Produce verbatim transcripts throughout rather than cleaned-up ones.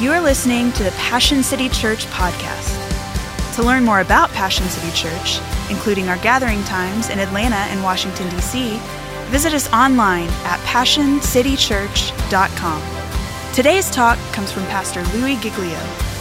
You are listening to the Passion City Church podcast. To learn more about Passion City Church, including our gathering times in Atlanta and Washington, D C, visit us online at passion city church dot com. Today's talk comes from Pastor Louis Giglio.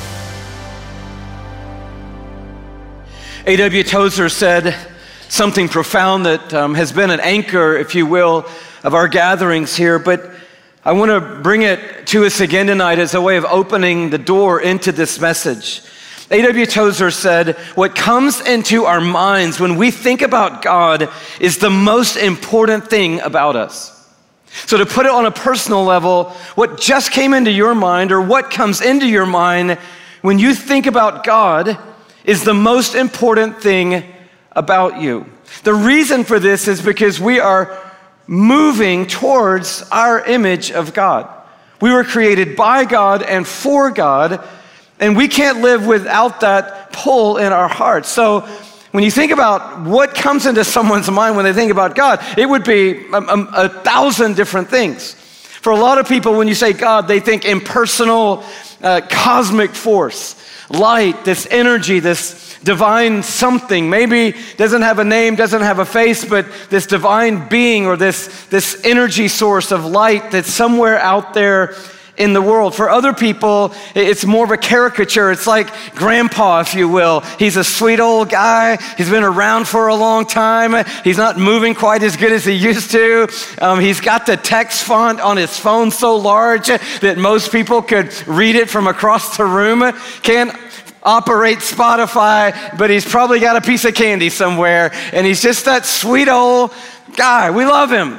A W Tozer said something profound that um, has been an anchor, if you will, of our gatherings here, but I want to bring it to us again tonight as a way of opening the door into this message. A W Tozer said, what comes into our minds when we think about God is the most important thing about us. So to put it on a personal level, what just came into your mind or what comes into your mind when you think about God is the most important thing about you. The reason for this is because we are moving towards our image of God. We were created by God and for God, and we can't live without that pull in our hearts. So when you think about what comes into someone's mind when they think about God, it would be a, a, a thousand different things. For a lot of people, when you say God, they think impersonal, uh, cosmic force, light, this energy, this divine something. Maybe doesn't have a name, doesn't have a face, but this divine being or this, this energy source of light that's somewhere out there in the world. For other people, it's more of a caricature. It's like grandpa, if you will. He's a sweet old guy. He's been around for a long time. He's not moving quite as good as he used to. Um, he's got the text font on his phone so large that most people could read it from across the room. Can't operate Spotify, but he's probably got a piece of candy somewhere, and he's just that sweet old guy. We love him.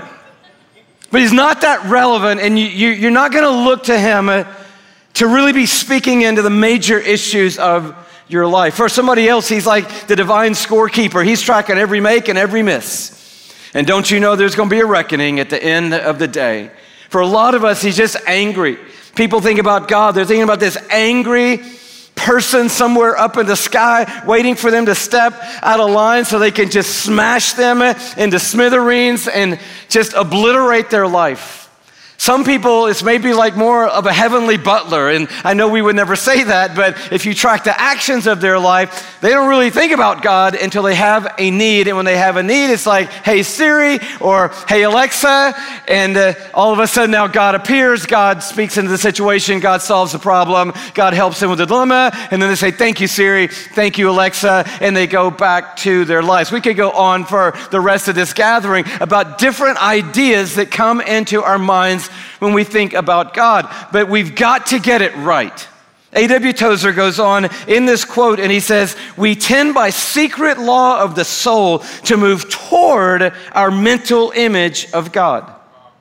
But he's not that relevant, and you, you, you're not going to look to him to really be speaking into the major issues of your life. For somebody else, he's like the divine scorekeeper. He's tracking every make and every miss. And don't you know there's going to be a reckoning at the end of the day? For a lot of us, he's just angry. People think about God. They're thinking about this angry person somewhere up in the sky waiting for them to step out of line so they can just smash them into smithereens and just obliterate their life. Some people, it's maybe like more of a heavenly butler, and I know we would never say that, but if you track the actions of their life, they don't really think about God until they have a need, and when they have a need, it's like, hey Siri, or hey Alexa, and uh, all of a sudden now God appears, God speaks into the situation, God solves the problem, God helps them with the dilemma, and then they say, thank you Siri, thank you Alexa, and they go back to their lives. We could go on for the rest of this gathering about different ideas that come into our minds when we think about God, but we've got to get it right. A W Tozer goes on in this quote and he says, we tend by secret law of the soul to move toward our mental image of God.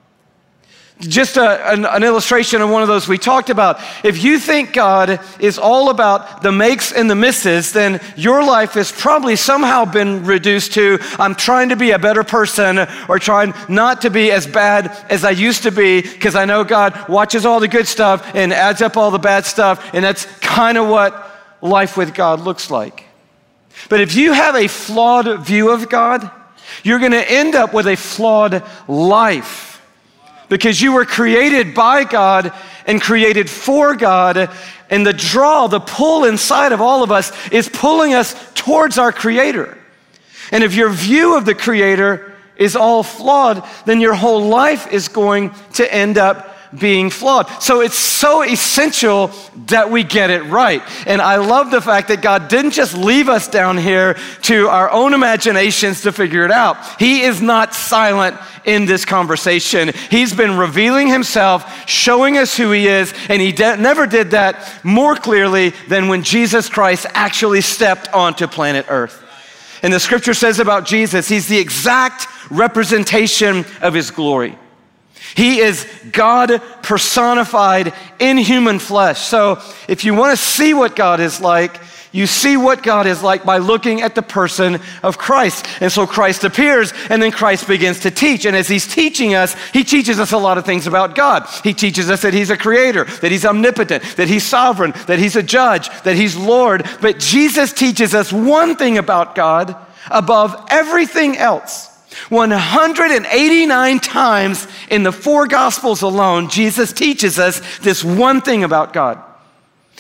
Just a, an, an illustration of one of those we talked about. If you think God is all about the makes and the misses, then your life has probably somehow been reduced to, I'm trying to be a better person or trying not to be as bad as I used to be because I know God watches all the good stuff and adds up all the bad stuff, and that's kind of what life with God looks like. But if you have a flawed view of God, you're going to end up with a flawed life. Because you were created by God and created for God, and the draw, the pull inside of all of us is pulling us towards our Creator. And if your view of the Creator is all flawed, then your whole life is going to end up being flawed. So it's so essential that we get it right. And I love the fact that God didn't just leave us down here to our own imaginations to figure it out. He is not silent in this conversation. He's been revealing himself, showing us who he is, and he de- never did that more clearly than when Jesus Christ actually stepped onto planet Earth. And the scripture says about Jesus, he's the exact representation of his glory. He is God personified in human flesh. So if you want to see what God is like, you see what God is like by looking at the person of Christ. And so Christ appears, and then Christ begins to teach. And as he's teaching us, he teaches us a lot of things about God. He teaches us that he's a creator, that he's omnipotent, that he's sovereign, that he's a judge, that he's Lord. But Jesus teaches us one thing about God above everything else. one hundred eighty-nine times in the four Gospels alone, Jesus teaches us this one thing about God.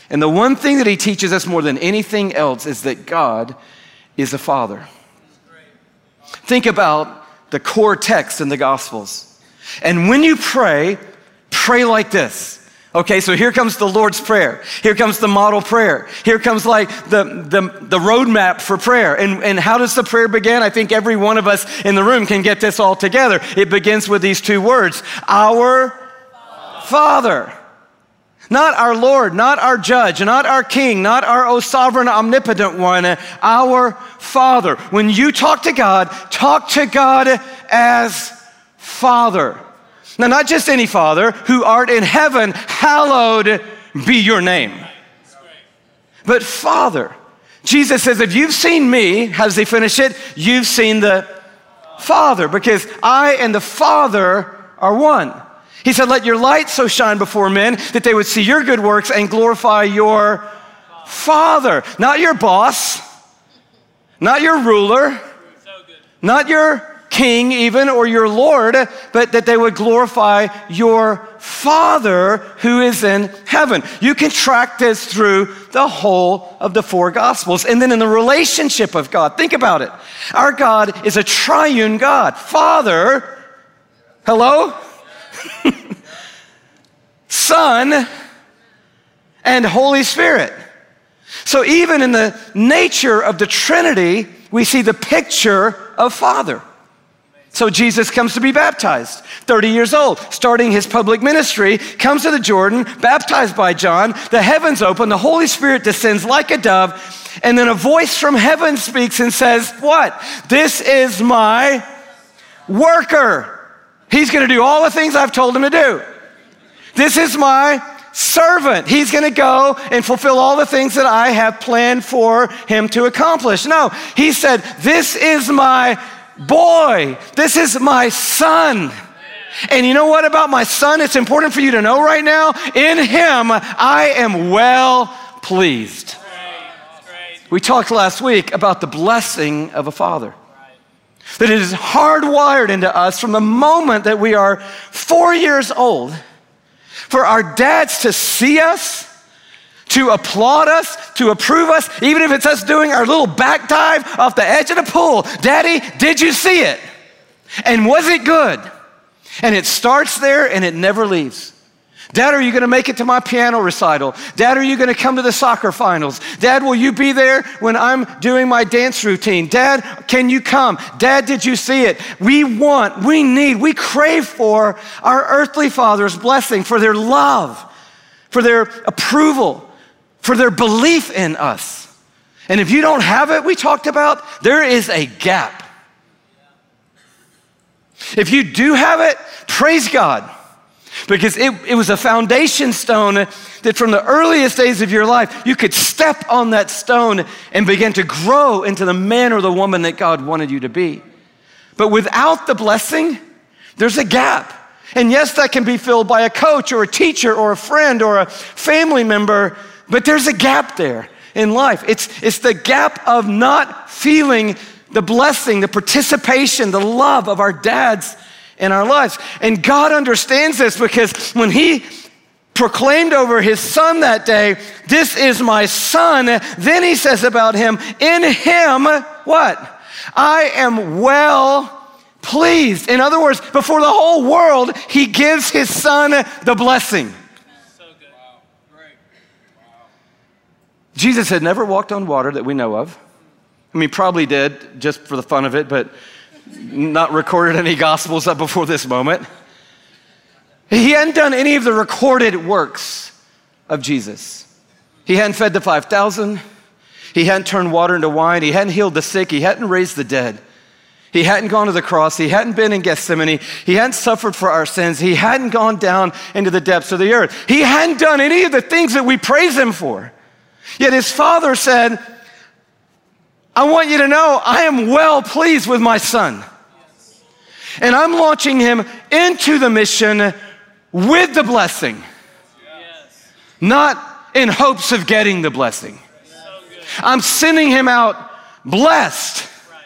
And the one thing that he teaches us more than anything else is that God is a father. Think about the core text in the Gospels. And when you pray, pray like this. Okay, so here comes the Lord's Prayer. Here comes the model prayer. Here comes like the, the, the roadmap for prayer. And, and how does the prayer begin? I think every one of us in the room can get this all together. It begins with these two words, our Father. Not our Lord, not our judge, not our king, not our oh sovereign omnipotent one, our Father. When you talk to God, talk to God as Father. Now, not just any Father, who art in heaven, hallowed be your name. But Father. Jesus says, if you've seen me, how does he finish it? You've seen the Father, because I and the Father are one. He said, let your light so shine before men that they would see your good works and glorify your Father. Not your boss, not your ruler, not your king even, or your Lord, but that they would glorify your Father who is in heaven. You can track this through the whole of the four Gospels. And then in the relationship of God, think about it. Our God is a triune God. Father, hello? Son, and Holy Spirit. So even in the nature of the Trinity, we see the picture of Father. So Jesus comes to be baptized, thirty years old, starting his public ministry, comes to the Jordan, baptized by John, the heavens open, the Holy Spirit descends like a dove, and then a voice from heaven speaks and says, what? This is my worker. He's gonna do all the things I've told him to do. This is my servant. He's gonna go and fulfill all the things that I have planned for him to accomplish. No, he said, this is my boy. This is my son. And you know what about my son? It's important for you to know right now. In him, I am well pleased. We talked last week about the blessing of a father. That it is hardwired into us from the moment that we are four years old for our dads to see us, to applaud us, to approve us, even if it's us doing our little back dive off the edge of the pool. Daddy, did you see it? And was it good? And it starts there and it never leaves. Dad, are you gonna make it to my piano recital? Dad, are you gonna come to the soccer finals? Dad, will you be there when I'm doing my dance routine? Dad, can you come? Dad, did you see it? We want, we need, we crave for our earthly father's blessing, for their love, for their approval, for their belief in us. And if you don't have it, we talked about, there is a gap. If you do have it, praise God. Because it, it was a foundation stone that from the earliest days of your life, you could step on that stone and begin to grow into the man or the woman that God wanted you to be. But without the blessing, there's a gap. And yes, that can be filled by a coach or a teacher or a friend or a family member, but there's a gap there in life. It's, it's the gap of not feeling the blessing, the participation, the love of our dads in our lives. And God understands this, because when he proclaimed over his son that day, this is my son, then he says about him, in him, what? I am well pleased. In other words, before the whole world, he gives his son the blessing. So good. Wow. Great. Wow. Jesus had never walked on water that we know of. I mean, probably did just for the fun of it, but not recorded any gospels up before this moment. He hadn't done any of the recorded works of Jesus. He hadn't fed the five thousand. He hadn't turned water into wine. He hadn't healed the sick. He hadn't raised the dead. He hadn't gone to the cross. He hadn't been in Gethsemane. He hadn't suffered for our sins. He hadn't gone down into the depths of the earth. He hadn't done any of the things that we praise him for. Yet his father said, I want you to know I am well pleased with my son. And I'm launching him into the mission with the blessing, not in hopes of getting the blessing. I'm sending him out blessed,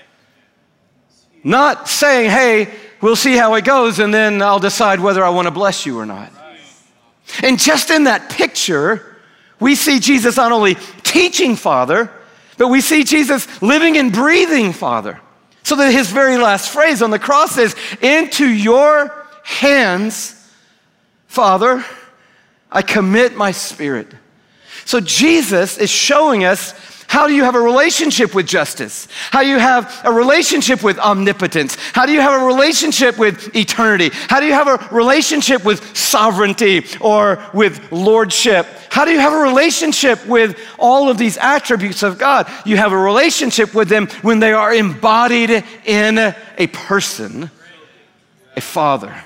not saying, hey, we'll see how it goes and then I'll decide whether I want to bless you or not. And just in that picture, We see Jesus not only teaching Father, but we see Jesus living and breathing Father. So that his very last phrase on the cross is, into your hands, Father, I commit my spirit. So Jesus is showing us, how do you have a relationship with justice? How do you have a relationship with omnipotence? How do you have a relationship with eternity? How do you have a relationship with sovereignty or with lordship? How do you have a relationship with all of these attributes of God? You have a relationship with them when they are embodied in a person, a father.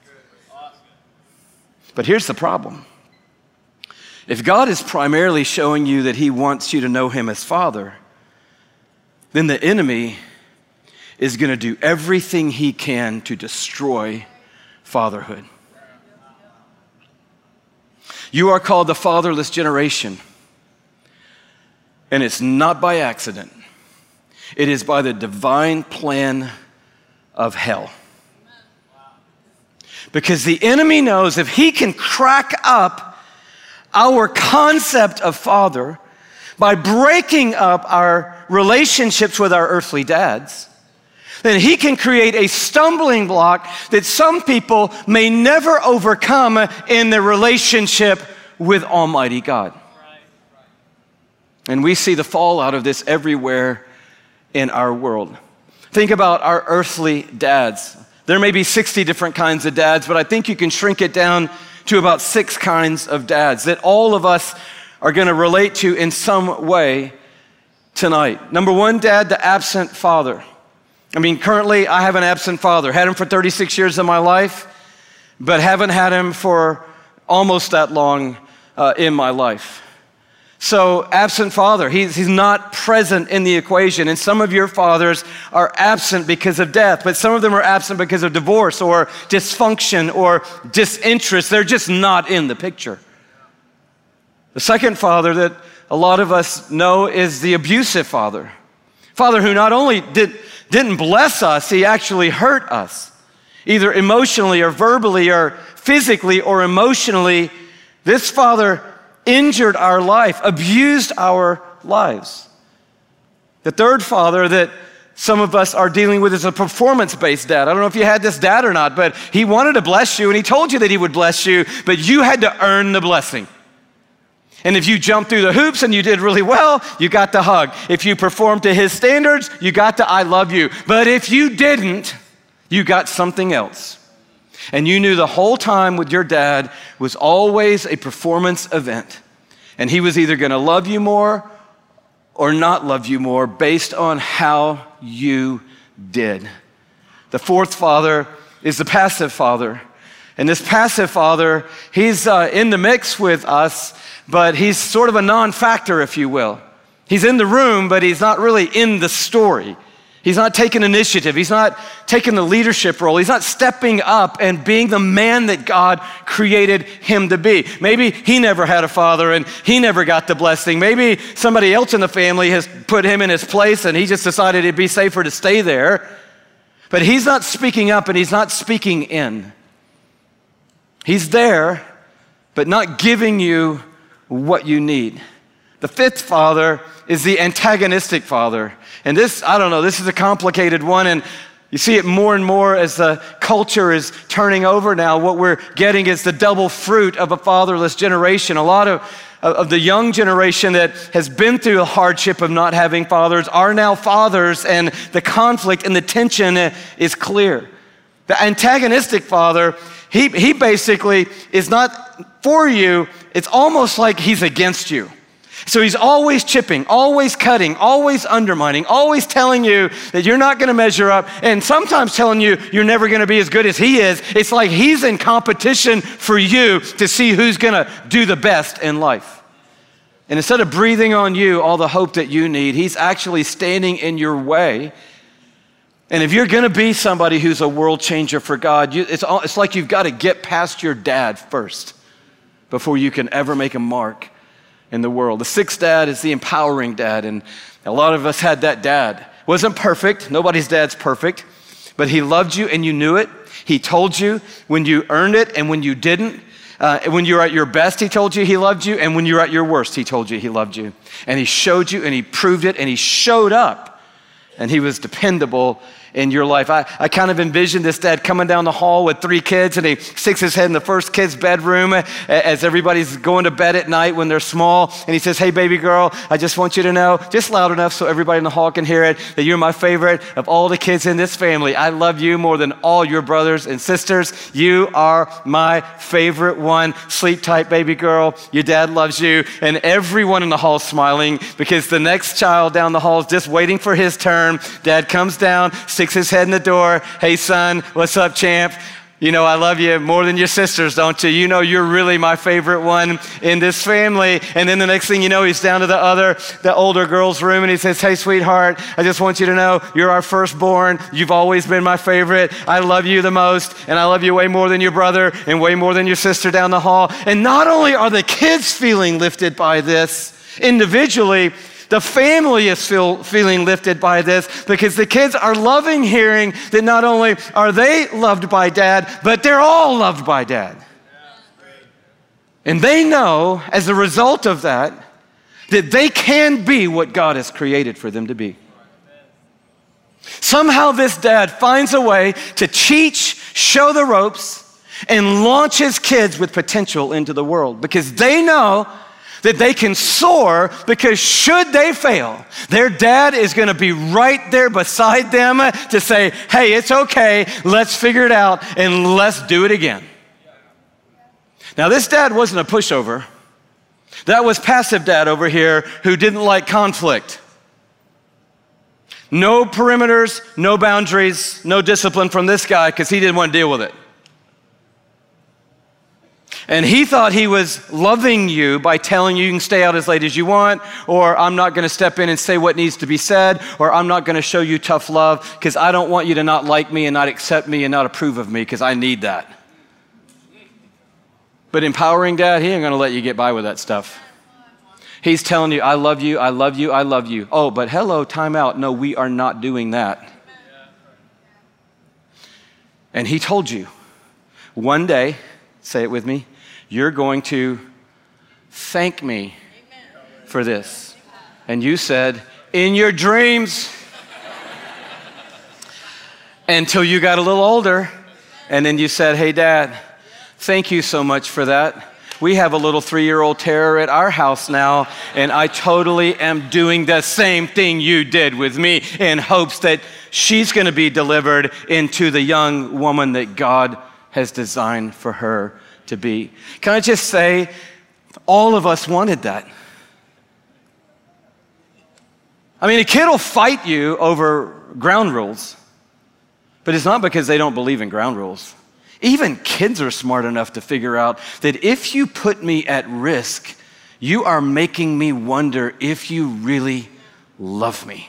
But here's the problem. If God is primarily showing you that he wants you to know him as Father, then the enemy is going to do everything he can to destroy fatherhood. You are called the fatherless generation, and it's not by accident. It is by the divine plan of hell. Because the enemy knows if he can crack up our concept of father by breaking up our relationships with our earthly dads, then he can create a stumbling block that some people may never overcome in their relationship with Almighty God. And we see the fallout of this everywhere in our world. Think about our earthly dads. There may be sixty different kinds of dads, but I think you can shrink it down to about six kinds of dads that all of us are going to relate to in some way tonight. Number one, dad, the absent father. I mean, currently I have an absent father. Had him for thirty-six years of my life, but haven't had him for almost that long uh, in my life. So absent father, he's, he's not present in the equation. And some of your fathers are absent because of death, but some of them are absent because of divorce or dysfunction or disinterest. They're just not in the picture. The second father that a lot of us know is the abusive father. Father who not only did, didn't bless us, he actually hurt us, either emotionally or verbally or physically or emotionally. This father injured our life, abused our lives. The third father that some of us are dealing with is a performance-based dad. I don't know if you had this dad or not, but he wanted to bless you and he told you that he would bless you, but you had to earn the blessing. And if you jumped through the hoops and you did really well, you got the hug. If you performed to his standards, you got the I love you. But if you didn't, you got something else. And you knew the whole time with your dad was always a performance event. And he was either going to love you more or not love you more based on how you did. The fourth father is the passive father. And this passive father, he's uh, in the mix with us, but he's sort of a non-factor, if you will. He's in the room, but he's not really in the story. He's not taking initiative. He's not taking the leadership role. He's not stepping up and being the man that God created him to be. Maybe he never had a father and he never got the blessing. Maybe somebody else in the family has put him in his place and he just decided it'd be safer to stay there. But he's not speaking up and he's not speaking in. He's there, but not giving you what you need. The fifth father is the antagonistic father. And this, I don't know, this is a complicated one, and you see it more and more as the culture is turning over now. What we're getting is the double fruit of a fatherless generation. A lot of, of the young generation that has been through the hardship of not having fathers are now fathers, and the conflict and the tension is clear. The antagonistic father, he, he basically is not for you. It's almost like he's against you. So he's always chipping, always cutting, always undermining, always telling you that you're not going to measure up, and sometimes telling you you're never going to be as good as he is. It's like he's in competition for you to see who's going to do the best in life. And instead of breathing on you all the hope that you need, he's actually standing in your way. And if you're going to be somebody who's a world changer for God, you, it's, all, it's like you've got to get past your dad first before you can ever make a mark in the world. The sixth dad is the empowering dad, and a lot of us had that dad. Wasn't perfect. Nobody's dad's perfect, but he loved you and you knew it. He told you when you earned it and when you didn't. Uh, when you were at your best, he told you he loved you. And when you were at your worst, he told you he loved you. And he showed you and he proved it and he showed up. And he was dependable in your life. I, I kind of envisioned this dad coming down the hall with three kids, and he sticks his head in the first kid's bedroom as everybody's going to bed at night when they're small. And he says, hey, baby girl, I just want you to know, just loud enough so everybody in the hall can hear it, that you're my favorite of all the kids in this family. I love you more than all your brothers and sisters. You are my favorite one. Sleep tight, baby girl. Your dad loves you. And everyone in the hall smiling because the next child down the hall is just waiting for his turn. Dad comes down, sticks his head in the door. Hey, son, what's up, champ? You know I love you more than your sisters, don't you? You know you're really my favorite one in this family. And then the next thing you know, he's down to the other, the older girl's room, and he says, hey, sweetheart, I just want you to know you're our firstborn. You've always been my favorite. I love you the most, and I love you way more than your brother and way more than your sister down the hall. And not only are the kids feeling lifted by this individually, the family is feel, feeling lifted by this because the kids are loving hearing that not only are they loved by dad, but they're all loved by dad. And they know as a result of that, that they can be what God has created for them to be. Somehow this dad finds a way to teach, show the ropes, and launch his kids with potential into the world because they know that they can soar because should they fail, their dad is going to be right there beside them to say, hey, it's okay, let's figure it out and let's do it again. Now, this dad wasn't a pushover. That was passive dad over here who didn't like conflict. No perimeters, no boundaries, no discipline from this guy because he didn't want to deal with it. And he thought he was loving you by telling you you can stay out as late as you want, or I'm not going to step in and say what needs to be said, or I'm not going to show you tough love because I don't want you to not like me and not accept me and not approve of me because I need that. But empowering dad, he ain't going to let you get by with that stuff. He's telling you, I love you, I love you, I love you. Oh, but hello, time out. No, we are not doing that. And he told you, one day, say it with me, you're going to thank me for this. And you said, in your dreams. Until you got a little older. And then you said, hey, Dad, thank you so much for that. We have a little three-year-old terror at our house now, and I totally am doing the same thing you did with me in hopes that she's going to be delivered into the young woman that God has designed for her to be. Can I just say, all of us wanted that. I mean, a kid will fight you over ground rules, but it's not because they don't believe in ground rules. Even kids are smart enough to figure out that if you put me at risk, you are making me wonder if you really love me.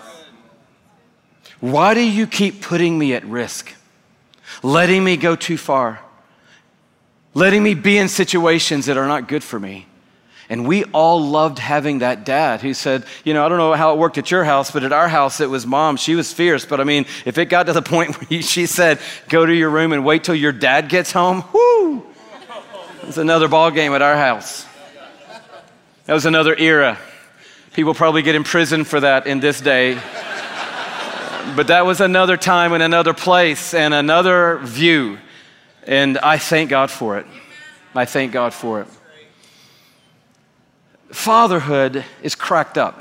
Why do you keep putting me at risk? Letting me go too far? Letting me be in situations that are not good for me? And we all loved having that dad who said, you know, I don't know how it worked at your house, but at our house it was mom. She was fierce. But I mean, if it got to the point where she said, go to your room and wait till your dad gets home, whoo, it's another ball game at our house. That was another era. People probably get in prison for that in this day. But that was another time and another place and another view. And I thank God for it. I thank God for it. Fatherhood is cracked up.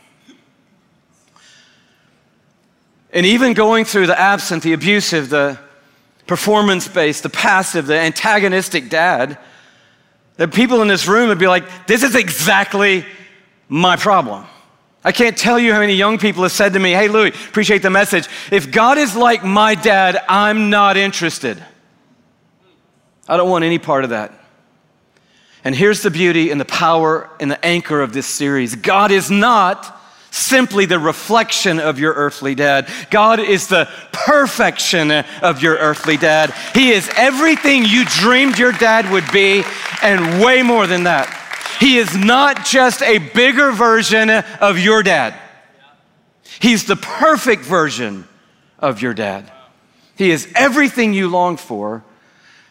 And even going through the absent, the abusive, the performance-based, the passive, the antagonistic dad, the people in this room would be like, this is exactly my problem. I can't tell you how many young people have said to me, hey, Louis, appreciate the message. If God is like my dad, I'm not interested. I don't want any part of that. And here's the beauty and the power and the anchor of this series. God is not simply the reflection of your earthly dad. God is the perfection of your earthly dad. He is everything you dreamed your dad would be and way more than that. He is not just a bigger version of your dad. He's the perfect version of your dad. He is everything you long for.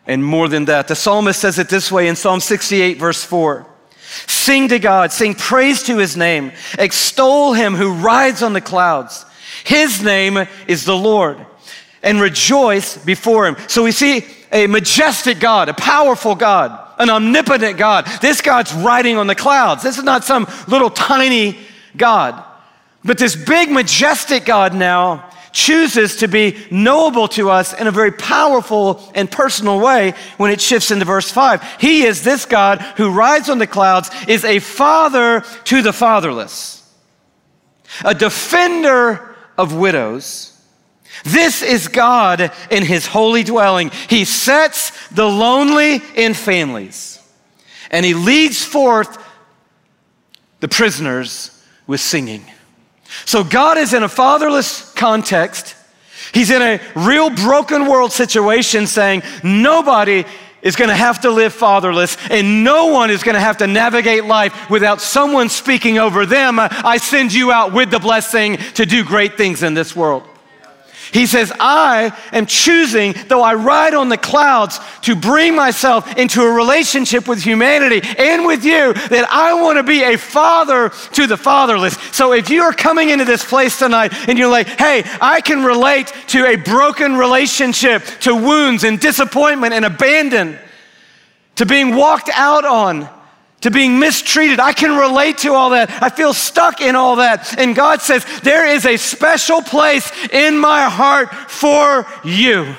and more than that. The psalmist says it this way in Psalm sixty-eight, verse four. Sing to God, sing praise to his name, extol him who rides on the clouds. His name is the Lord, and rejoice before him. So we see a majestic God, a powerful God, an omnipotent God. This God's riding on the clouds. This is not some little tiny God, but this big, majestic God now chooses to be knowable to us in a very powerful and personal way when it shifts into verse five. He is this God who rides on the clouds, is a father to the fatherless, a defender of widows. This is God in his holy dwelling. He sets the lonely in families, and he leads forth the prisoners with singing. So God is in a fatherless context. He's in a real broken world situation saying nobody is going to have to live fatherless, and no one is going to have to navigate life without someone speaking over them. I send you out with the blessing to do great things in this world. He says, I am choosing, though I ride on the clouds, to bring myself into a relationship with humanity and with you, that I want to be a father to the fatherless. So if you are coming into this place tonight and you're like, hey, I can relate to a broken relationship, to wounds and disappointment and abandon, to being walked out on, to being mistreated. I can relate to all that. I feel stuck in all that. And God says, there is a special place in my heart for you.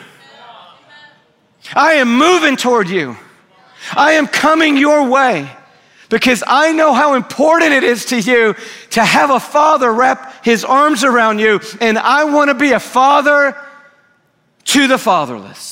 I am moving toward you. I am coming your way because I know how important it is to you to have a father wrap his arms around you. And I want to be a father to the fatherless.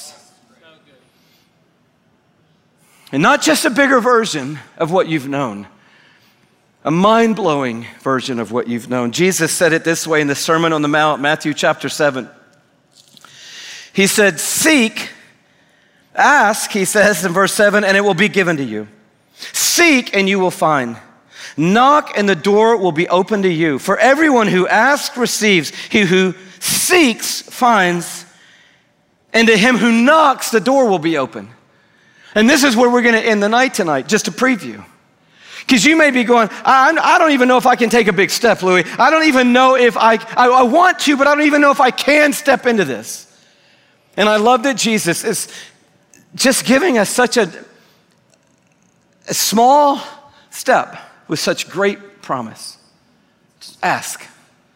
And not just a bigger version of what you've known, a mind-blowing version of what you've known. Jesus said it this way in the Sermon on the Mount, Matthew chapter seven. He said, seek, ask, he says in verse seven, and it will be given to you. Seek and you will find. Knock and the door will be open to you. For everyone who asks receives. He who seeks finds. And to him who knocks, the door will be open. And this is where we're going to end the night tonight, just a preview. Because you may be going, I, I don't even know if I can take a big step, Louis. I don't even know if I, I, I want to, but I don't even know if I can step into this. And I love that Jesus is just giving us such a, a small step with such great promise. Just ask.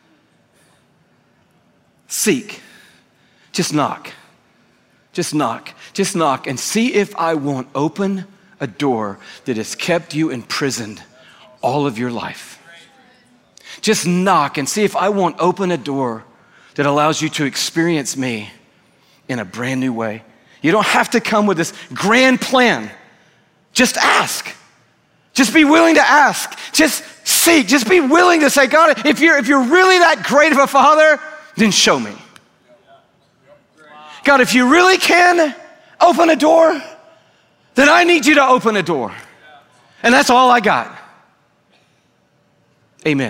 Seek. Just knock. Just knock. Just knock and see if I won't open a door that has kept you imprisoned all of your life. Just knock and see if I won't open a door that allows you to experience me in a brand new way. You don't have to come with this grand plan. Just ask. Just be willing to ask. Just seek. Just be willing to say, God, if you're, if you're really that great of a father, then show me. God, if you really can open a door, then I need you to open a door. And that's all I got. Amen.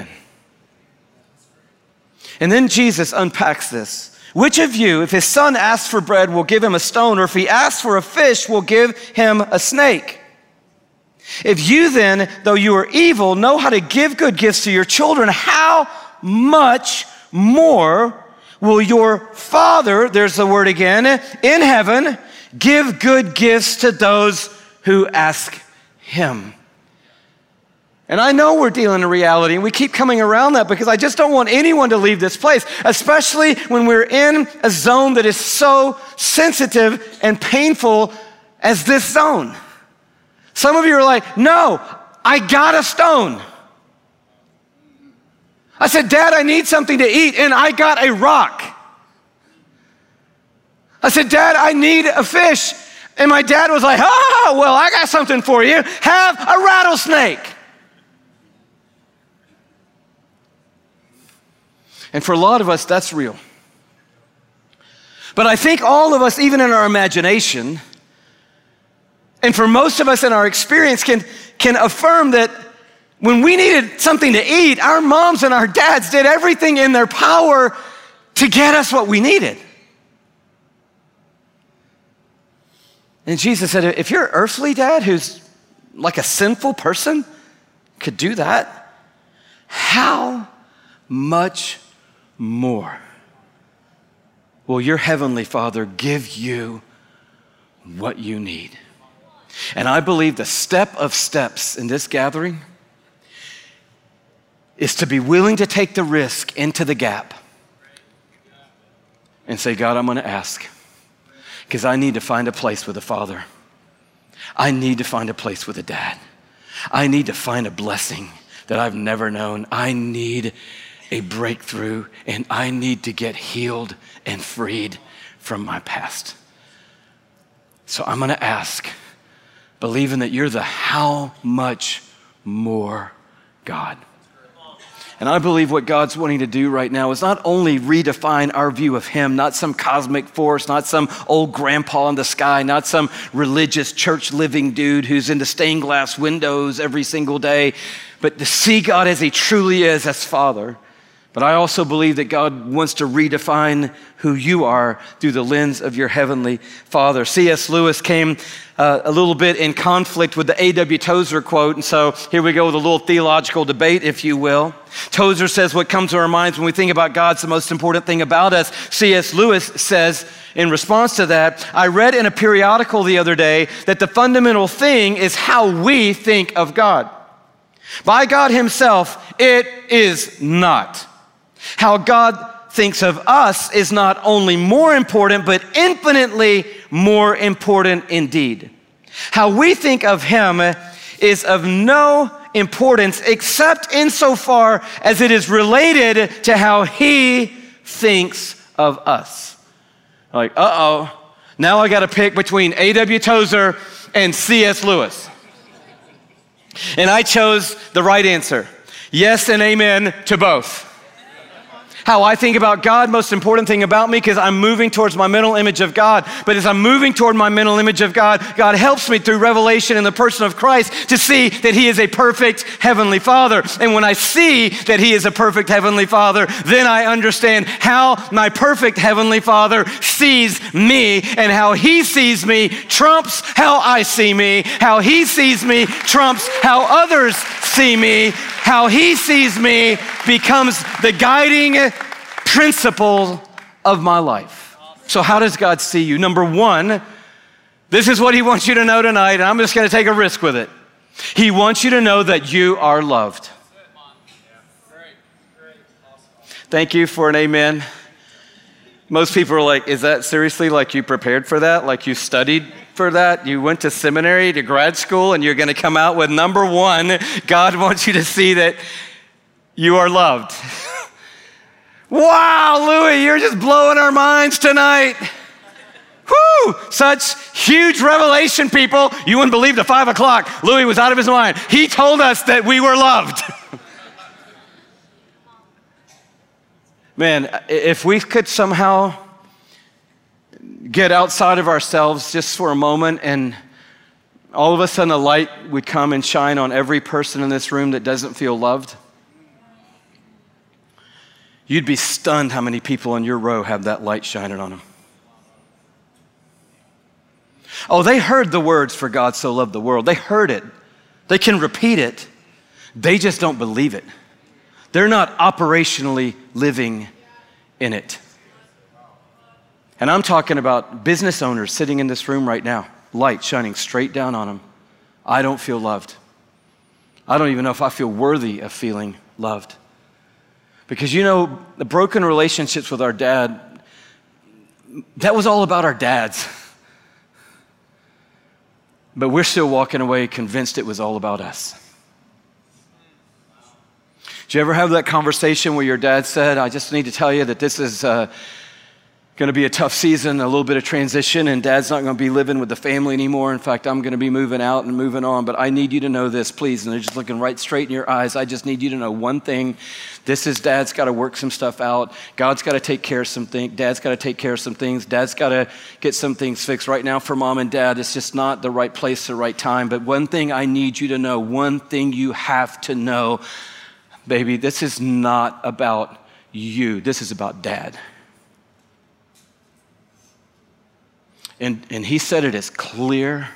And then Jesus unpacks this. Which of you, if his son asks for bread, will give him a stone, or if he asks for a fish, will give him a snake? If you then, though you are evil, know how to give good gifts to your children, how much more will your Father, there's the word again, in heaven, give good gifts to those who ask him? And I know we're dealing in reality, and we keep coming around that because I just don't want anyone to leave this place, especially when we're in a zone that is so sensitive and painful as this zone. Some of you are like, no, I got a stone. I said, Dad, I need something to eat, and I got a rock. I said, Dad, I need a fish. And my dad was like, oh, well, I got something for you. Have a rattlesnake. And for a lot of us, that's real. But I think all of us, even in our imagination, and for most of us in our experience, can, can affirm that when we needed something to eat, our moms and our dads did everything in their power to get us what we needed. And Jesus said, if your earthly dad, who's like a sinful person, could do that, how much more will your heavenly Father give you what you need? And I believe the step of steps in this gathering is to be willing to take the risk into the gap and say, God, I'm going to ask because I need to find a place with a father. I need to find a place with a dad. I need to find a blessing that I've never known. I need a breakthrough, and I need to get healed and freed from my past. So I'm going to ask, believing that you're the how much more God. And I believe what God's wanting to do right now is not only redefine our view of him, not some cosmic force, not some old grandpa in the sky, not some religious church living dude who's into stained glass windows every single day, but to see God as he truly is as Father. But I also believe that God wants to redefine who you are through the lens of your heavenly Father. C S Lewis came uh, a little bit in conflict with the A W Tozer quote, and so here we go with a little theological debate, if you will. Tozer says what comes to our minds when we think about God's the most important thing about us. C S Lewis says in response to that, I read in a periodical the other day that the fundamental thing is how we think of God. By God himself, it is not. How God thinks of us is not only more important, but infinitely more important indeed. How we think of him is of no importance except insofar as it is related to how he thinks of us. Like, uh-oh, now I got to pick between A W Tozer and C S Lewis. And I chose the right answer. Yes and amen to both. How I think about God, most important thing about me, because I'm moving towards my mental image of God. But as I'm moving toward my mental image of God, God helps me through revelation in the person of Christ to see that he is a perfect heavenly Father. And when I see that he is a perfect heavenly Father, then I understand how my perfect heavenly Father sees me, and how he sees me trumps how I see me. How he sees me trumps how others see me. How he sees me becomes the guiding principle of my life. So how does God see you? Number one, this is what he wants you to know tonight, and I'm just going to take a risk with it. He wants you to know that you are loved. Thank you for an amen. Most people are like, is that seriously like you prepared for that? Like you studied for that? You went to seminary, to grad school, and you're going to come out with number one, God wants you to see that you are loved. Wow, Louis, you're just blowing our minds tonight. Whoo, such huge revelation, people. You wouldn't believe the five o'clock. Louis was out of his mind. He told us that we were loved. Man, if we could somehow get outside of ourselves just for a moment, and all of a sudden a light would come and shine on every person in this room that doesn't feel loved, you'd be stunned how many people in your row have that light shining on them. Oh, they heard the words, for God so loved the world. They heard it. They can repeat it. They just don't believe it. They're not operationally living in it. And I'm talking about business owners sitting in this room right now, light shining straight down on them. I don't feel loved. I don't even know if I feel worthy of feeling loved. Because you know, the broken relationships with our dad, that was all about our dads. But we're still walking away convinced it was all about us. Did you ever have that conversation where your dad said, I just need to tell you that this is uh, going to be a tough season, a little bit of transition, and Dad's not going to be living with the family anymore. In fact, I'm going to be moving out and moving on, but I need you to know this, please. And they're just looking right straight in your eyes. I just need you to know one thing. This is Dad's got to work some stuff out. God's got to take care of some things. Dad's got to take care of some things. Dad's got to get some things fixed. Right now for Mom and Dad, it's just not the right place, the right time. But one thing I need you to know, one thing you have to know, baby, this is not about you. This is about Dad. And, and he said it as clear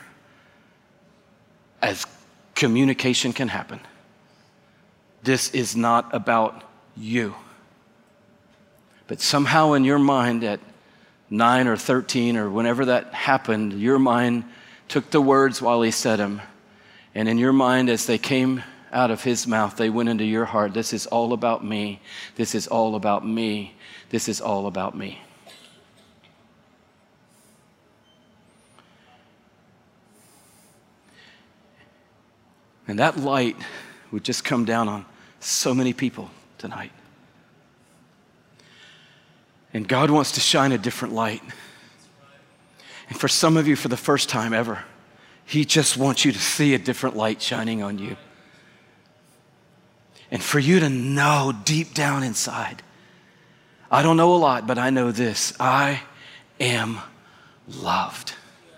as communication can happen. This is not about you. But somehow in your mind at nine or thirteen or whenever that happened, your mind took the words while he said them. And in your mind, as they came out of his mouth, they went into your heart. This is all about me. This is all about me. This is all about me. And that light would just come down on so many people tonight. And God wants to shine a different light. And for some of you, for the first time ever, he just wants you to see a different light shining on you. And for you to know deep down inside, I don't know a lot, but I know this: I am loved.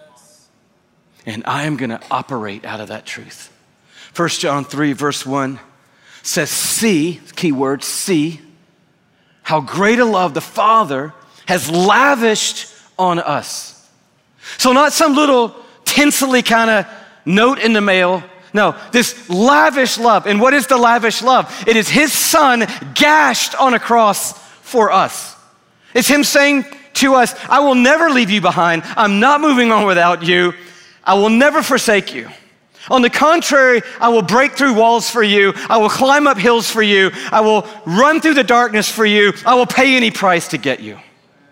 And I am going to operate out of that truth. First John three, verse one says, see, key word, see, how great a love the Father has lavished on us. So not some little tinselly kind of note in the mail. No, this lavish love. And what is the lavish love? It is his Son gashed on a cross for us. It's him saying to us, I will never leave you behind. I'm not moving on without you. I will never forsake you. On the contrary, I will break through walls for you. I will climb up hills for you. I will run through the darkness for you. I will pay any price to get you.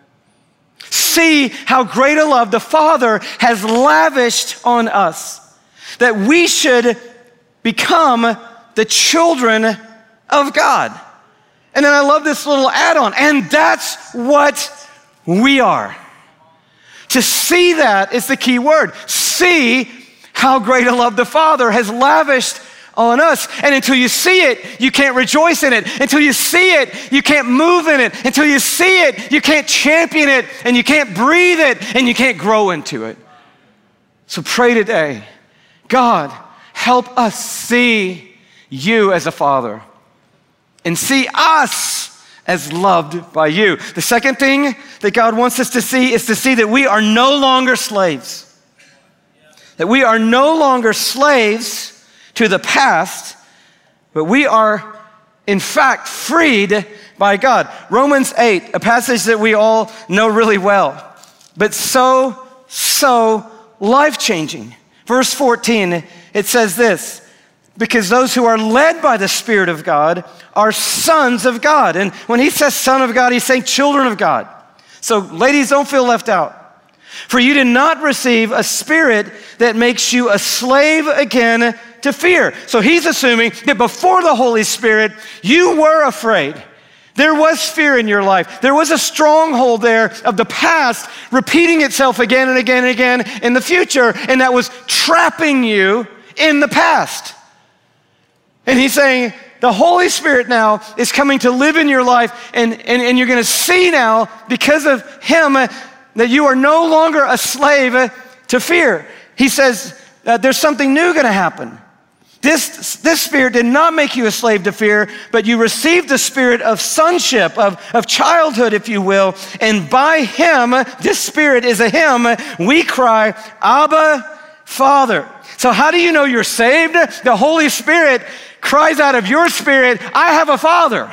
See how great a love the Father has lavished on us, that we should become the children of God. And then I love this little add-on, and that's what we are. To see that is the key word. See how great a love the Father has lavished on us. And until you see it, you can't rejoice in it. Until you see it, you can't move in it. Until you see it, you can't champion it, and you can't breathe it, and you can't grow into it. So pray today, God, help us see you as a Father and see us as loved by you. The second thing that God wants us to see is to see that we are no longer slaves. That we are no longer slaves to the past, but we are, in fact, freed by God. Romans eight, a passage that we all know really well, but so, so life-changing. Verse fourteen, it says this: because those who are led by the Spirit of God are sons of God. And when he says son of God, he's saying children of God. So ladies, don't feel left out. For you did not receive a spirit that makes you a slave again to fear. So he's assuming that before the Holy Spirit, you were afraid. There was fear in your life. There was a stronghold there of the past repeating itself again and again and again in the future, and that was trapping you in the past. And he's saying the Holy Spirit now is coming to live in your life, and, and, and you're going to see now, because of him, that you are no longer a slave to fear. He says uh, there's something new going to happen. This, this spirit did not make you a slave to fear, but you received the spirit of sonship, of, of childhood, if you will. And by him, this spirit is a him, we cry, Abba, Father. So how do you know you're saved? The Holy Spirit cries out of your spirit, I have a Father.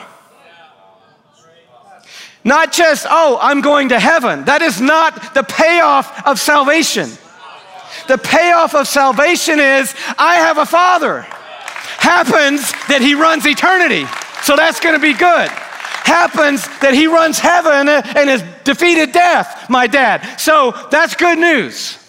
Not just, oh, I'm going to heaven. That is not the payoff of salvation. The payoff of salvation is, I have a Father. Happens that he runs eternity, so that's going to be good. Happens that he runs heaven and has defeated death, my dad. So that's good news.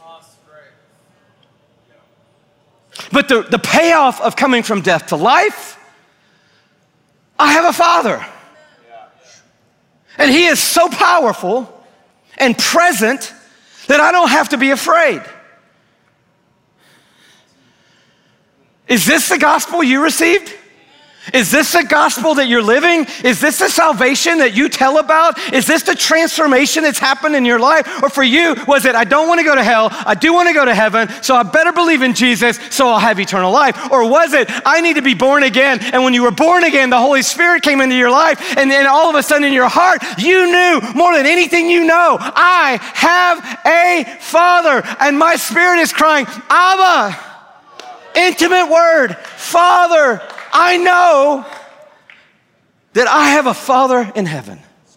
But the, the payoff of coming from death to life, I have a Father. And he is so powerful and present that I don't have to be afraid. Is this the gospel you received? Is this the gospel that you're living? Is this the salvation that you tell about? Is this the transformation that's happened in your life? Or for you, was it, I don't want to go to hell, I do want to go to heaven, so I better believe in Jesus so I'll have eternal life? Or was it, I need to be born again, and when you were born again, the Holy Spirit came into your life, and then all of a sudden in your heart, you knew more than anything you know, I have a Father, and my spirit is crying, Abba, intimate word, Father, I know that I have a Father in heaven.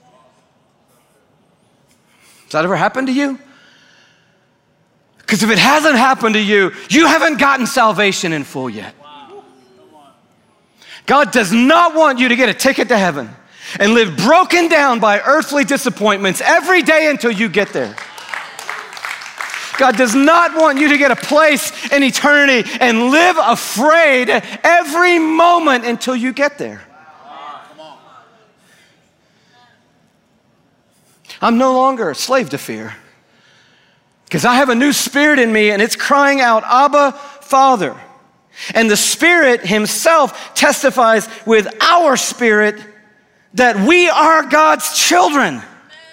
Has that ever happened to you? Because if it hasn't happened to you, you haven't gotten salvation in full yet. God does not want you to get a ticket to heaven and live broken down by earthly disappointments every day until you get there. God does not want you to get a place in eternity and live afraid every moment until you get there. I'm no longer a slave to fear because I have a new spirit in me and it's crying out, Abba, Father. And the Spirit himself testifies with our spirit that we are God's children.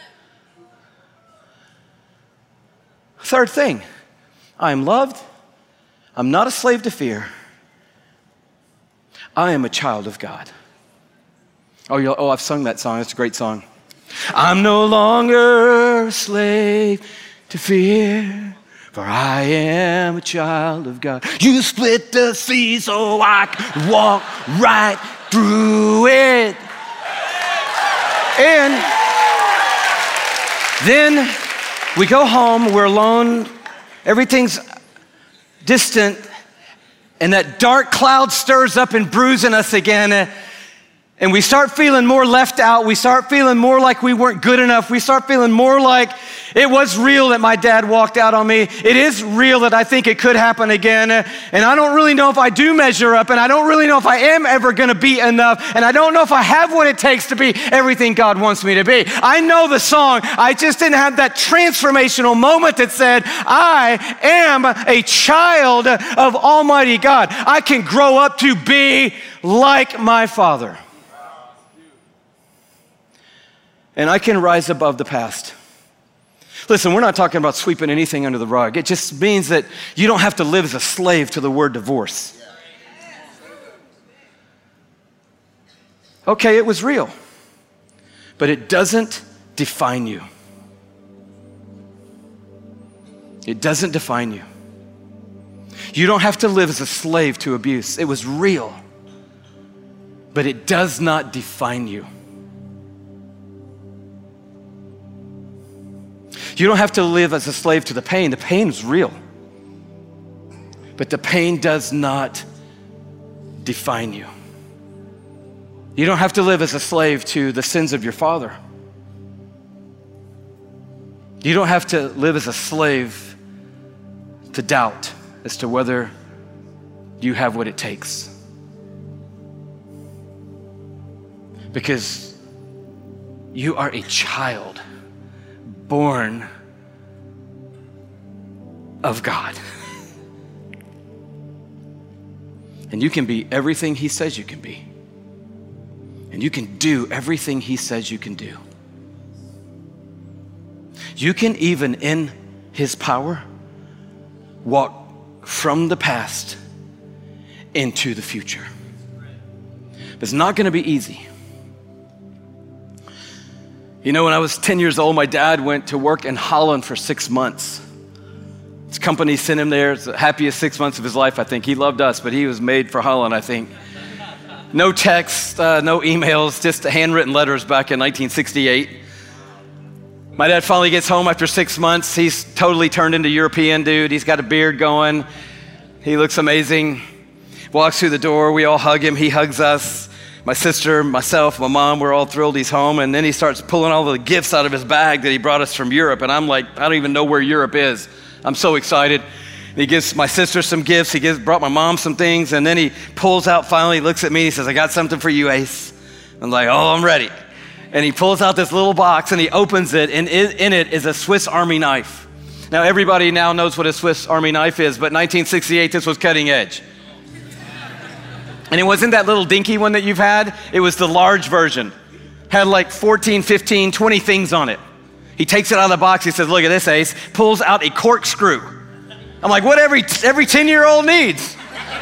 Third thing, I am loved. I'm not a slave to fear. I am a child of God. Oh, you're, oh, I've sung that song. It's a great song. I'm no longer a slave to fear, for I am a child of God. You split the sea so I can walk right through it. And then we go home, we're alone, everything's distant, and that dark cloud stirs up and brews in us again, and we start feeling more left out, we start feeling more like we weren't good enough, we start feeling more like it was real that my dad walked out on me, it is real that I think it could happen again, and I don't really know if I do measure up, and I don't really know if I am ever gonna be enough, and I don't know if I have what it takes to be everything God wants me to be. I know the song, I just didn't have that transformational moment that said, I am a child of Almighty God. I can grow up to be like my Father. And I can rise above the past. Listen, we're not talking about sweeping anything under the rug. It just means that you don't have to live as a slave to the word divorce. Okay, it was real, but it doesn't define you. It doesn't define you. You don't have to live as a slave to abuse. It was real, but it does not define you. You don't have to live as a slave to the pain. The pain is real. But the pain does not define you. You don't have to live as a slave to the sins of your father. You don't have to live as a slave to doubt as to whether you have what it takes. Because you are a child born of God. And you can be everything he says you can be. And you can do everything he says you can do. You can even, in his power, walk from the past into the future. But it's not gonna be easy. You know, when I was ten years old, my dad went to work in Holland for six months. His company sent him there. It's the happiest six months of his life, I think. He loved us, but he was made for Holland, I think. No text, uh, no emails, just handwritten letters back in nineteen sixty-eight. My dad finally gets home after six months. He's totally turned into a European dude. He's got a beard going. He looks amazing. Walks through the door. We all hug him. He hugs us. My sister, myself, my mom, we're all thrilled he's home. And then he starts pulling all the gifts out of his bag that he brought us from Europe. And I'm like, I don't even know where Europe is. I'm so excited. And he gives my sister some gifts. He gives, brought my mom some things. And then he pulls out finally, he looks at me, he says, I got something for you, Ace. I'm like, oh, I'm ready. And he pulls out this little box and he opens it, and in it is a Swiss Army knife. Now, everybody now knows what a Swiss Army knife is, but nineteen sixty-eight, this was cutting edge. And it wasn't that little dinky one that you've had. It was the large version. Had like fourteen, fifteen, twenty things on it. He takes it out of the box. He says, look at this, Ace. Pulls out a corkscrew. I'm like, what every every ten-year-old needs.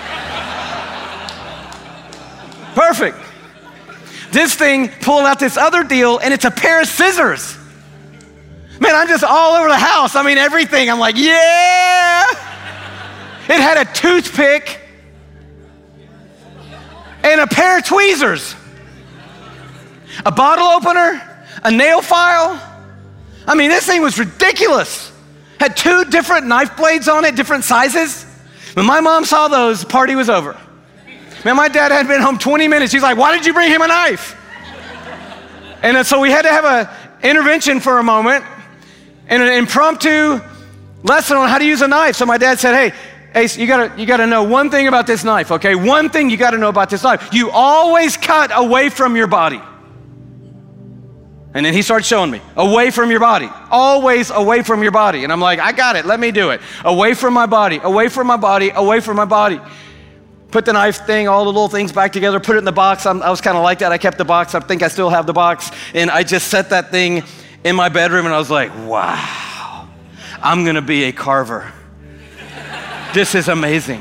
Perfect. This thing pulling out this other deal, and it's a pair of scissors. Man, I'm just all over the house. I mean, everything. I'm like, yeah. It had a toothpick and a pair of tweezers, a bottle opener, a nail file. I mean, this thing was ridiculous. Had two different knife blades on it, different sizes. When my mom saw those, the party was over. Man, my dad had been home twenty minutes. He's like, why did you bring him a knife? And so we had to have an intervention for a moment and an impromptu lesson on how to use a knife. So my dad said, hey, Ace, you gotta, you gotta know one thing about this knife, okay? One thing you gotta know about this knife. You always cut away from your body. And then he started showing me, away from your body, always away from your body. And I'm like, I got it, let me do it. Away from my body, away from my body, away from my body. Put the knife thing, all the little things back together, put it in the box. I'm, I was kind of like that. I kept the box. I think I still have the box. And I just set that thing in my bedroom and I was like, wow, I'm gonna be a carver. This is amazing.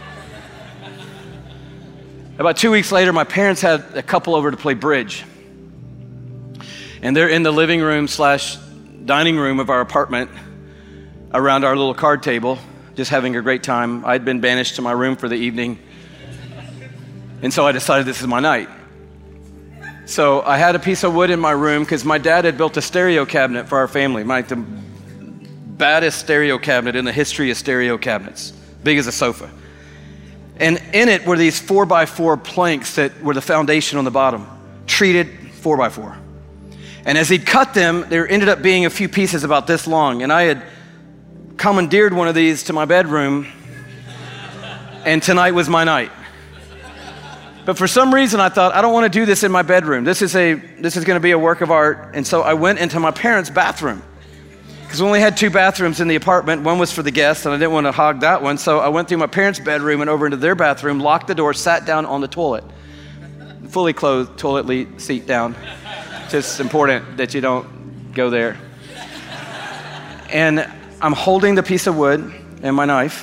About two weeks later, my parents had a couple over to play bridge. And they're in the living room slash dining room of our apartment around our little card table, just having a great time. I'd been banished to my room for the evening. And so I decided this is my night. So I had a piece of wood in my room because my dad had built a stereo cabinet for our family, my, the baddest stereo cabinet in the history of stereo cabinets, big as a sofa. And in it were these four by four planks that were the foundation on the bottom, treated four by four. And as he cut them, there ended up being a few pieces about this long. And I had commandeered one of these to my bedroom, and tonight was my night. But for some reason, I thought, I don't want to do this in my bedroom. This is a this is going to be a work of art. And so I went into my parents' bathroom, because we only had two bathrooms in the apartment. One was for the guests, and I didn't want to hog that one. So I went through my parents' bedroom and over into their bathroom, locked the door, sat down on the toilet, fully clothed, toilet seat down. Just important that you don't go there. And I'm holding the piece of wood and my knife,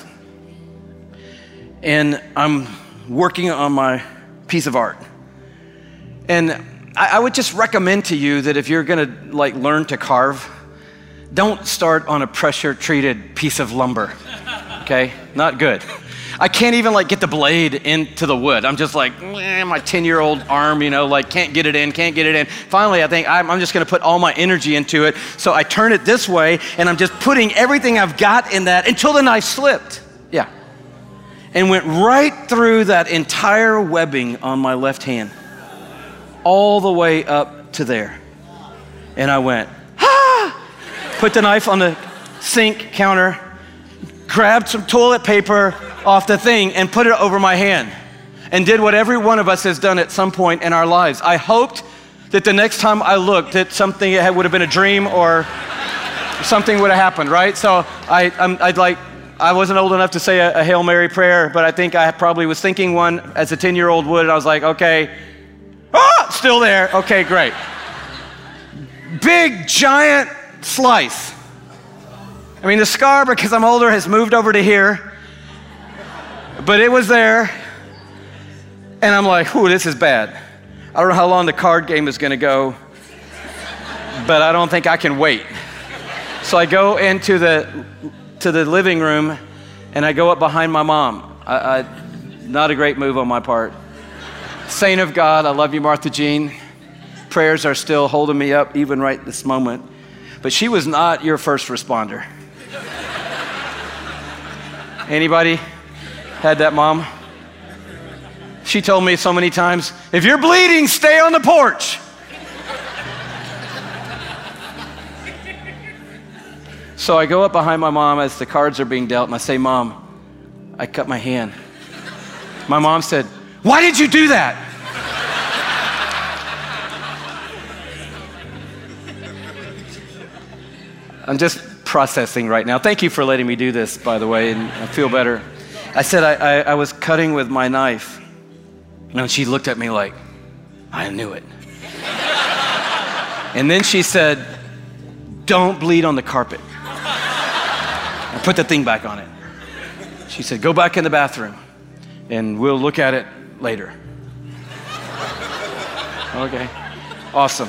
and I'm working on my piece of art. And I, I would just recommend to you that if you're gonna like learn to carve, don't start on a pressure-treated piece of lumber, okay? Not good. I can't even like get the blade into the wood. I'm just like, eh, my ten-year-old arm, you know, like can't get it in, can't get it in. Finally, I think I'm, I'm just gonna put all my energy into it. So I turn it this way, and I'm just putting everything I've got in that until the knife slipped. Yeah. And went right through that entire webbing on my left hand, all the way up to there. And I went, ah! Put the knife on the sink counter, grabbed some toilet paper off the thing and put it over my hand, and did what every one of us has done at some point in our lives. I hoped that the next time I looked that something would have been a dream or something would have happened, right? So I, I'm, I'd like, I wasn't old enough to say a, a Hail Mary prayer, but I think I probably was thinking one as a ten-year-old would, and I was like, okay, ah, still there, okay, great. Big, giant slice. I mean, the scar, because I'm older, has moved over to here, but it was there, and I'm like, ooh, this is bad. I don't know how long the card game is gonna go, but I don't think I can wait. So I go into the to the living room, and I go up behind my mom. I, I, not a great move on my part. Saint of God, I love you, Martha Jean. Prayers are still holding me up even right this moment. But she was not your first responder. Anybody had that mom? She told me so many times, if you're bleeding, stay on the porch. So I go up behind my mom as the cards are being dealt, and I say, Mom, I cut my hand. My mom said, why did you do that? I'm just processing right now. Thank you for letting me do this, by the way, and I feel better. I said I, I, I was cutting with my knife, And she looked at me like, I knew it. And then she said, don't bleed on the carpet. I put the thing back on it. She said, go back in the bathroom and we'll look at it later. Okay, awesome.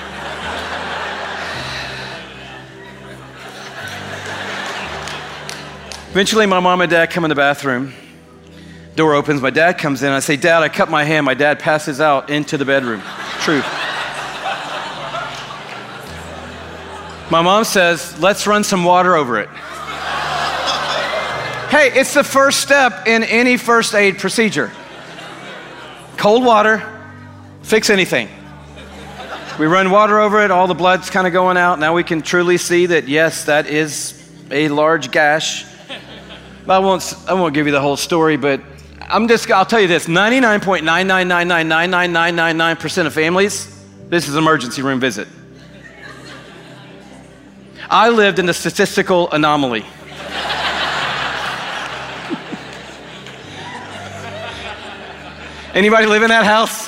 Eventually, my mom and dad come in the bathroom. Door opens, my dad comes in. I say, Dad, I cut my hand. My dad passes out into the bedroom. Truth. My mom says, let's run some water over it. Hey, it's the first step in any first aid procedure. Cold water, fix anything. We run water over it, all the blood's kind of going out. Now we can truly see that, yes, that is a large gash. I won't, I won't give you the whole story, but I'm just, I'll tell you this, ninety-nine point nine nine nine nine nine nine nine nine nine percent of families, this is an emergency room visit. I lived in the statistical anomaly. Anybody live in that house?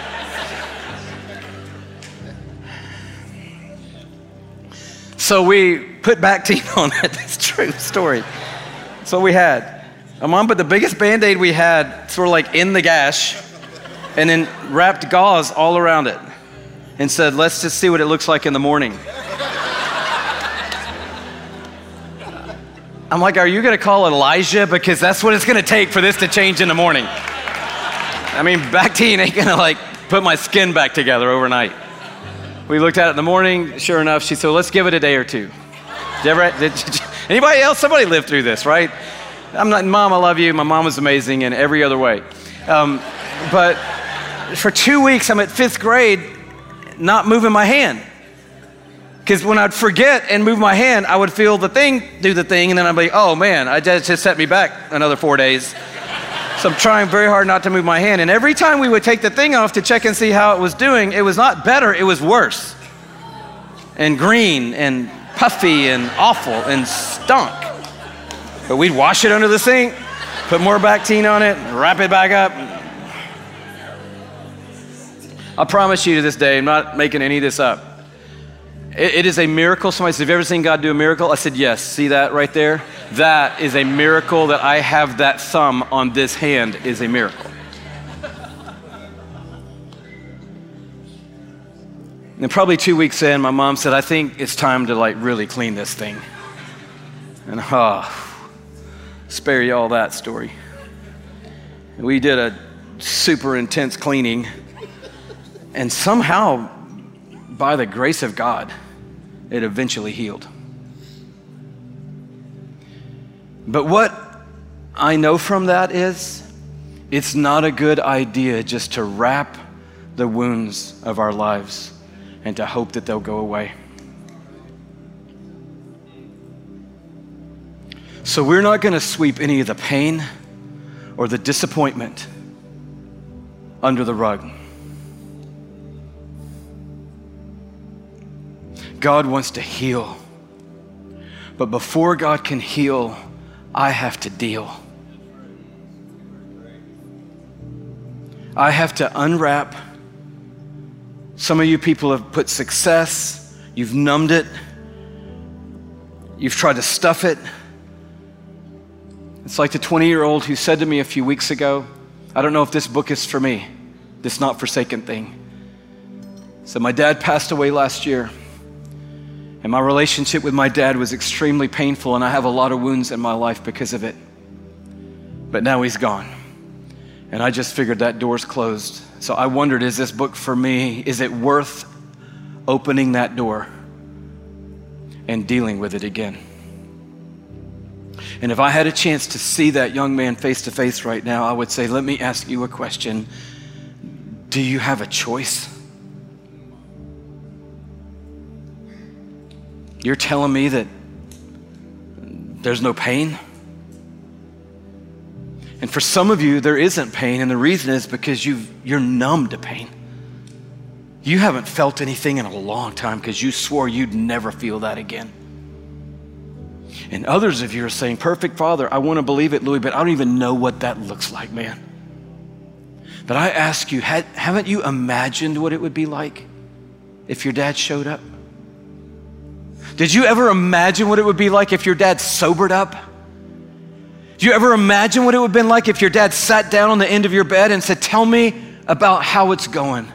So we put Bactine on it. That's true story. That's what we had. My mom put the biggest Band-Aid we had sort of like in the gash and then wrapped gauze all around it and said, let's just see what it looks like in the morning. I'm like, are you gonna call Elijah? Because that's what it's gonna take for this to change in the morning. I mean, Bactine ain't gonna like put my skin back together overnight. We looked at it in the morning, sure enough, she said, let's give it a day or two. Did you ever, did, did, anybody else? Somebody lived through this, right? I'm not, Mom, I love you. My mom was amazing in every other way. Um, but for two weeks, I'm at fifth grade, not moving my hand. Because when I'd forget and move my hand, I would feel the thing do the thing, and then I'd be, oh man, I just, just set me back another four days. So I'm trying very hard not to move my hand. And every time we would take the thing off to check and see how it was doing, it was not better, it was worse. And green and puffy and awful and stunk. But we'd wash it under the sink, put more Bactine on it, wrap it back up. I promise you to this day, I'm not making any of this up. It, it is a miracle. Somebody said, have you ever seen God do a miracle? I said, yes. See that right there? That is a miracle. That I have that thumb on this hand is a miracle. And probably two weeks in, my mom said, I think it's time to like really clean this thing. And oh, spare you all that story. We did a super intense cleaning, and somehow, by the grace of God, it eventually healed. But what I know from that is, it's not a good idea just to wrap the wounds of our lives and to hope that they'll go away. So we're not going to sweep any of the pain or the disappointment under the rug. God wants to heal. But before God can heal, I have to deal. I have to unwrap. Some of you people have put success, you've numbed it, you've tried to stuff it. It's like the twenty-year-old who said to me a few weeks ago, I don't know if this book is for me, this not forsaken thing. So my dad passed away last year, and my relationship with my dad was extremely painful, and I have a lot of wounds in my life because of it. But now he's gone, and I just figured that door's closed. So I wondered, is this book for me? Is it worth opening that door and dealing with it again? And if I had a chance to see that young man face to face right now, I would say, let me ask you a question. Do you have a choice? You're telling me that there's no pain? And for some of you, there isn't pain, and the reason is because you've, you're numb to pain. You haven't felt anything in a long time because you swore you'd never feel that again. And others of you are saying, perfect Father, I want to believe it, Louis, but I don't even know what that looks like, man. But I ask you, had, haven't you imagined what it would be like if your dad showed up? Did you ever imagine what it would be like if your dad sobered up? Did you ever imagine what it would have been like if your dad sat down on the end of your bed and said, tell me about how it's going?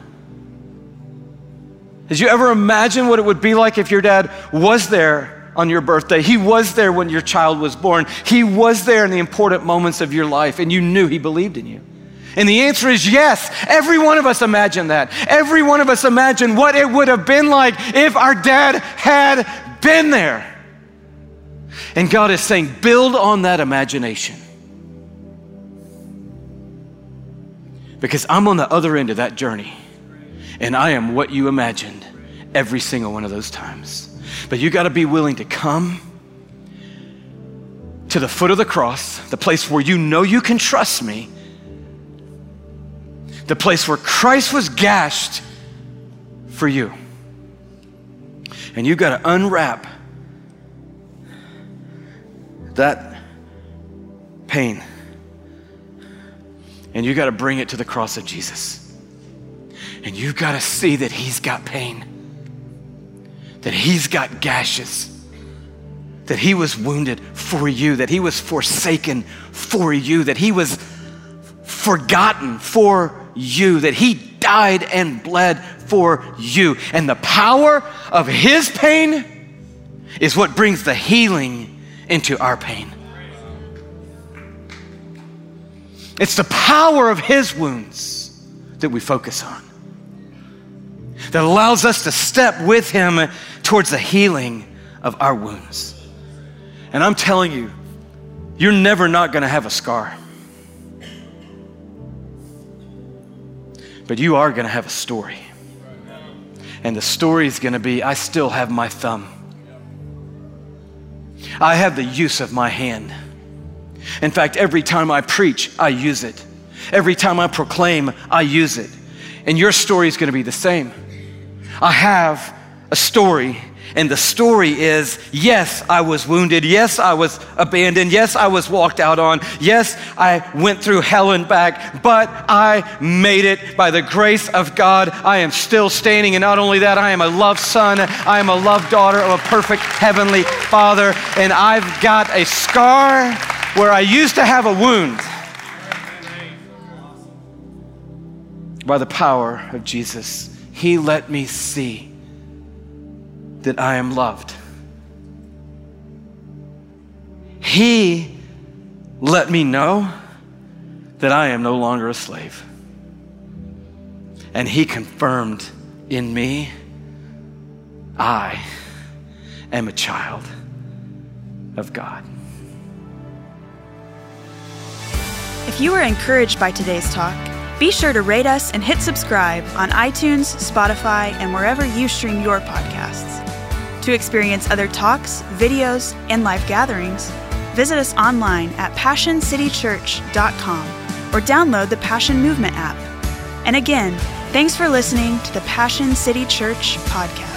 Did you ever imagine what it would be like if your dad was there on your birthday? He was there when your child was born. He was there in the important moments of your life, and you knew he believed in you. And the answer is yes. Every one of us imagine that. Every one of us imagine what it would have been like if our dad had been there. And God is saying, build on that imagination. Because I'm on the other end of that journey, and I am what you imagined every single one of those times. But you got to be willing to come to the foot of the cross, the place where you know you can trust me, the place where Christ was gashed for you. And you got to unwrap that pain, and you got to bring it to the cross of Jesus. And you've got to see that he's got pain, that he's got gashes, that he was wounded for you, that he was forsaken for you, that he was forgotten for you, that he died and bled for you. And the power of his pain is what brings the healing into our pain. It's the power of his wounds that we focus on, that allows us to step with him towards the healing of our wounds. And I'm telling you, you're never not gonna have a scar, but you are gonna have a story. And the story is gonna be, I still have my thumb. I have the use of my hand. In fact, every time I preach, I use it. Every time I proclaim, I use it. And your story is gonna be the same. I have a story, and the story is, yes, I was wounded. Yes, I was abandoned. Yes, I was walked out on. Yes, I went through hell and back, but I made it by the grace of God. I am still standing, and not only that, I am a loved son. I am a loved daughter of a perfect heavenly Father, and I've got a scar where I used to have a wound. By the power of Jesus, he let me see that I am loved. He let me know that I am no longer a slave. And he confirmed in me, I am a child of God. If you were encouraged by today's talk, be sure to rate us and hit subscribe on iTunes, Spotify, and wherever you stream your podcasts. To experience other talks, videos, and live gatherings, visit us online at passion city church dot com or download the Passion Movement app. And again, thanks for listening to the Passion City Church podcast.